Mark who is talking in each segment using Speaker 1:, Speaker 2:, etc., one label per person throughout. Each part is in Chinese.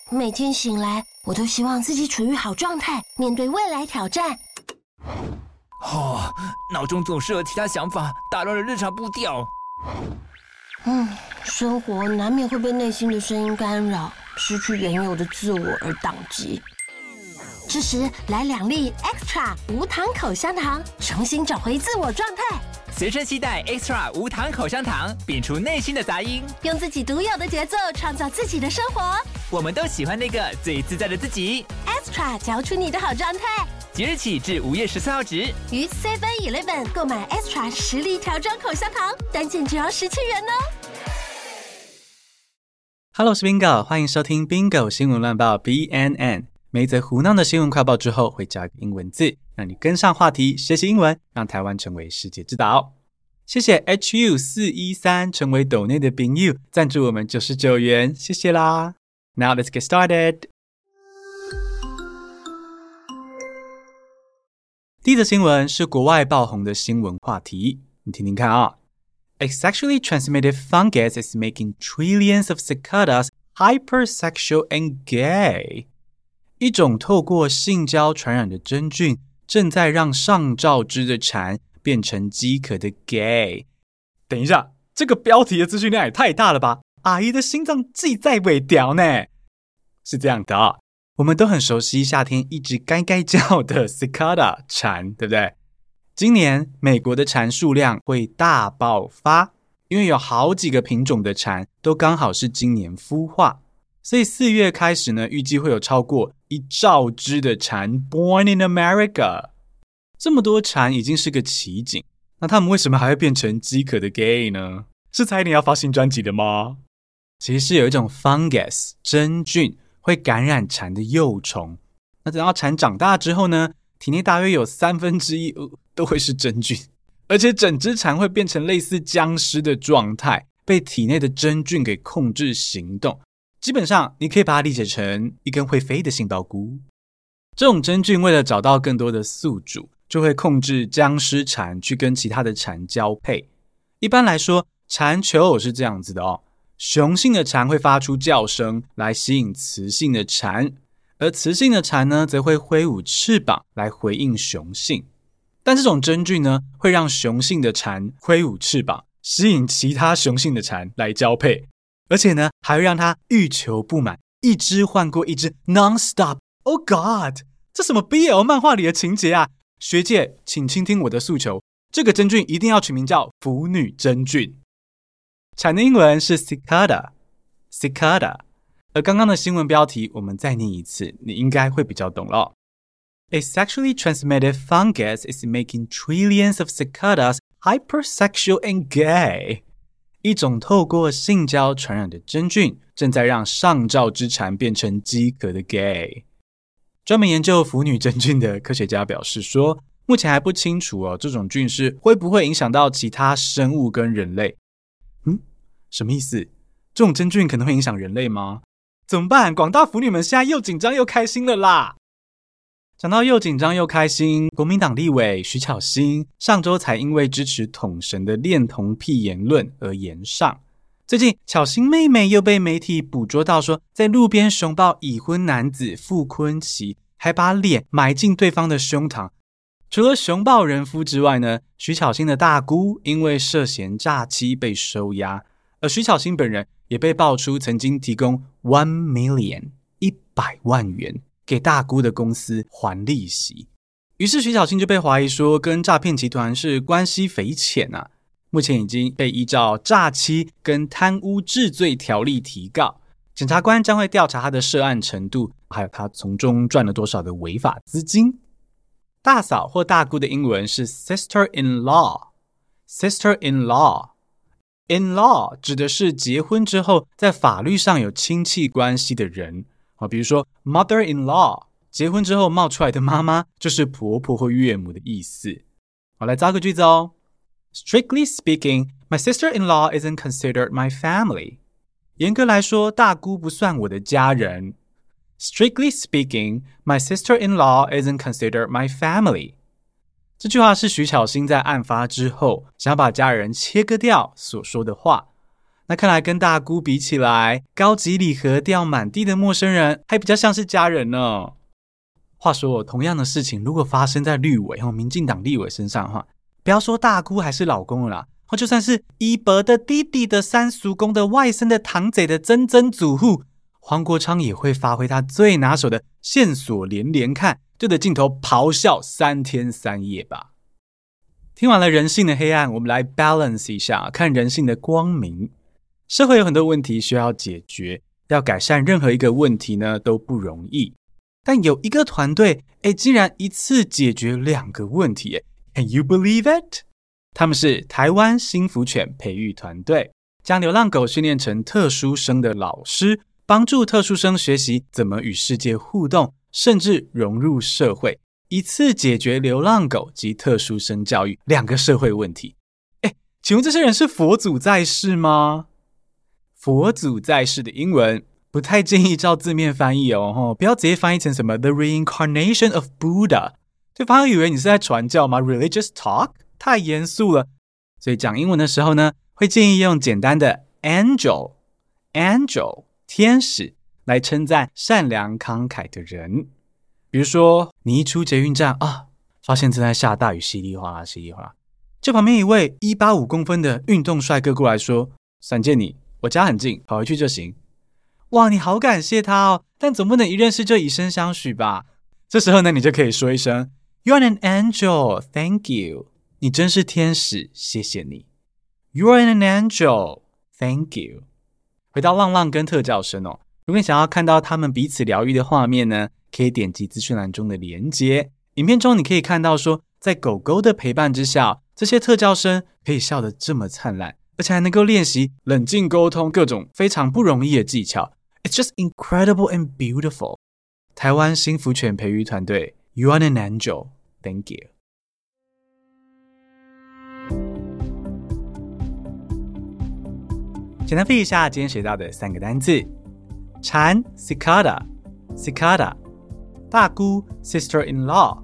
Speaker 1: 每天醒来，我都希望自己处于好状态，面对未来挑战。
Speaker 2: 脑中总是有其他想法，打乱了日常步调。
Speaker 1: 生活难免会被内心的声音干扰，失去原有的自我而宕机。这时来2粒 Extra 无糖口香糖，重新找回自我状态。
Speaker 2: 随身携带 Extra 无糖口香糖，摒除内心的杂音，
Speaker 1: 用自己独有的节奏创造自己的生活。
Speaker 2: 我们都喜欢那个最自在的自己。
Speaker 1: Extra 嚼出你的好状态。
Speaker 2: 即日起至5月14号止，
Speaker 1: 于 7-Eleven 购买 Extra 10粒条装口香糖，单件只要17元哦。
Speaker 3: Hello， 我是 Bingo， 欢迎收听 Bingo 新闻乱报 BNN。每一则胡闹的新闻快报之后，会加一个英文字，让你跟上话题，学习英文，让台湾成为世界之岛。谢谢 HU413 成为斗内的朋友，赞助我们99元，谢谢啦。Now let's get started。第一则新闻是国外爆红的新闻话题，你听听看啊。A sexually transmitted fungus is making trillions of cicadas hypersexual and gay。一种透过性交传染的真菌，正在让上兆只的蝉变成饥渴的 gay。等一下，这个标题的资讯量也太大了吧？阿姨的心脏记在尾条呢？是这样的啊，我们都很熟悉夏天一直该该叫的 cicada 蝉，对不对？今年美国的蝉数量会大爆发，因为有好几个品种的蝉都刚好是今年孵化，所以4月开始呢，预计会有超过1兆只的蝉 born in America。 这么多蝉已经是个奇景，那他们为什么还会变成饥渴的 gay 呢？是差一点要发新专辑的吗？其实是有一种 fungus 真菌会感染蝉的幼虫，那等到蝉长大之后呢，体内大约有1/3都会是真菌，而且整只蝉会变成类似僵尸的状态，被体内的真菌给控制行动。基本上你可以把它理解成一根会飞的杏鲍菇。这种真菌为了找到更多的宿主，就会控制僵尸蝉去跟其他的蝉交配。一般来说，蝉求偶是这样子的哦，雄性的蝉会发出叫声来吸引雌性的蝉，而雌性的蝉呢，则会挥舞翅膀来回应雄性。但这种真菌呢，会让雄性的蝉挥舞翅膀，吸引其他雄性的蝉来交配，而且呢，还会让它欲求不满，一只换过一只 non-stop。Oh God， 这什么 BL 漫画里的情节啊？学界请倾听我的诉求，这个真菌一定要取名叫腐女真菌。蝉的英文是 cicada， 而刚刚的新闻标题我们再念一次，你应该会比较懂了。A sexually transmitted fungus is making trillions of cicadas hypersexual and gay。 一种透过性交传染的真菌，正在让上兆只蝉变成饥渴的 gay。 专门研究腐女真菌的科学家表示说，目前还不清楚这种菌是会不会影响到其他生物跟人类。什么意思？这种真菌可能会影响人类吗？怎么办？广大腐女们现在又紧张又开心了啦！讲到又紧张又开心，国民党立委徐巧芯上周才因为支持统神的恋童癖言论而延上。最近巧芯妹妹又被媒体捕捉到说，在路边熊抱已婚男子傅昆萁，还把脸埋进对方的胸膛。除了熊抱人夫之外呢，徐巧芯的大姑因为涉嫌诈欺被收押，而徐巧芯本人也被爆出曾经提供1 million 100万元给大姑的公司还利息，于是徐巧芯就被怀疑说跟诈骗集团是关系匪浅啊。目前已经被依照诈欺跟贪污治罪条例提告，检察官将会调查他的涉案程度，还有他从中赚了多少的违法资金。大嫂或大姑的英文是 sister-in-law。 In-law 指的是结婚之后在法律上有亲戚关系的人，比如说 mother-in-law， 结婚之后冒出来的妈妈就是婆婆或岳母的意思。好，来造个句子哦。Strictly speaking, my sister-in-law isn't considered my family。 严格来说，大姑不算我的家人。Strictly speaking, my sister-in-law isn't considered my family。 这句话是徐巧芯在案发之后想把家人切割掉所说的话。 那看来跟大姑比起来，高级礼盒掉满地的陌生人还比较像是家人呢。话说同样的事情如果发生在绿委民进党立委身上的话，不要说大姑还是老公了啦，就算是姨伯的弟弟的三叔公的外甥的堂贼的曾曾祖父，黄国昌也会发挥他最拿手的线索连连看，对着镜头咆哮3天3夜吧。听完了人性的黑暗，我们来 balance 一下，看人性的光明。社会有很多问题需要解决，要改善任何一个问题呢都不容易，但有一个团队竟然一次解决2个问题耶。Can you believe it？ 他们是台湾新福犬培育团队，将流浪狗训练成特殊生的老师，帮助特殊生学习怎么与世界互动，甚至融入社会，一次解决流浪狗及特殊生教育2个社会问题。请问这些人是佛祖在世吗？佛祖在世的英文不太建议照字面翻译哦，不要直接翻译成什么 The Reincarnation of Buddha， 对方以为你是在传教吗？ Religious talk？ 太严肃了。所以讲英文的时候呢，会建议用简单的 Angel 天使来称赞善良慷慨的人。比如说你一出捷运站发现正在下大雨，稀里哗啦稀里哗啦，就旁边一位185公分的运动帅哥过来说，闪见你，我家很近，跑回去就行。哇，你好感谢他哦，但总不能一认识就以身相许吧。这时候呢，你就可以说一声 You're an angel, thank you。 你真是天使，谢谢你。 You're an angel, thank you。 回到浪浪跟特教生如果你想要看到他们彼此疗愈的画面呢，可以点击资讯栏中的连结。影片中你可以看到说，在狗狗的陪伴之下，这些特教生可以笑得这么灿烂，而且还能够练习冷静沟通各种非常不容易的技巧。 It's just incredible and beautiful。 台湾新福犬培育团队 You are an angel, thank you。 简单背一下今天学到的3个单字。蝉 cicada， 大姑 sister-in-law，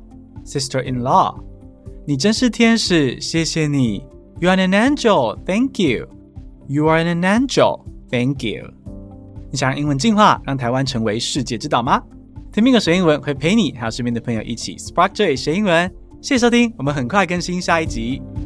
Speaker 3: 你真是天使，谢谢你。 You are an angel, thank you。 You are an angel, thank you。 你想让英文进化，让台湾成为世界之岛吗？听宾狗学英文会陪你还有身边的朋友一起 Spark Joy 学英文。谢谢收听，我们很快更新下一集。